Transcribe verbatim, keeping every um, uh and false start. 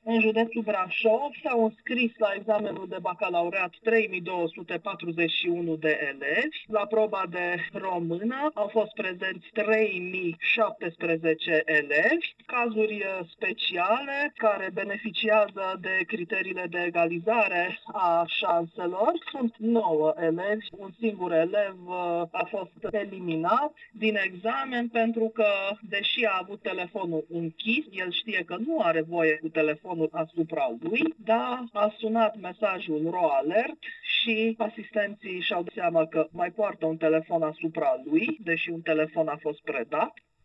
În județul Brașov s-au înscris la examenul de bacalaureat trei mii două sute patruzeci și unu de elevi. La proba de română au fost prezenți trei mii șaptesprezece elevi. Cazuri speciale care beneficiază de criteriile de egalizare a șanselor sunt nouă elevi. Un singur elev a fost eliminat din examen pentru că, deși a avut telefonul închis, el știe că nu are voie cu telefonul asupra lui, dar a sunat mesajul R O Alert și asistenții și-au dat seama că mai poartă un telefon asupra lui, deși un telefon a fost predat.